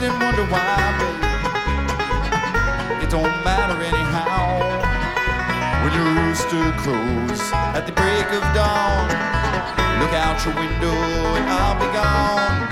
and wonder why, baby. It don't matter anyhow. When your rooster crows at the break of dawn, look out your window and I'll be gone.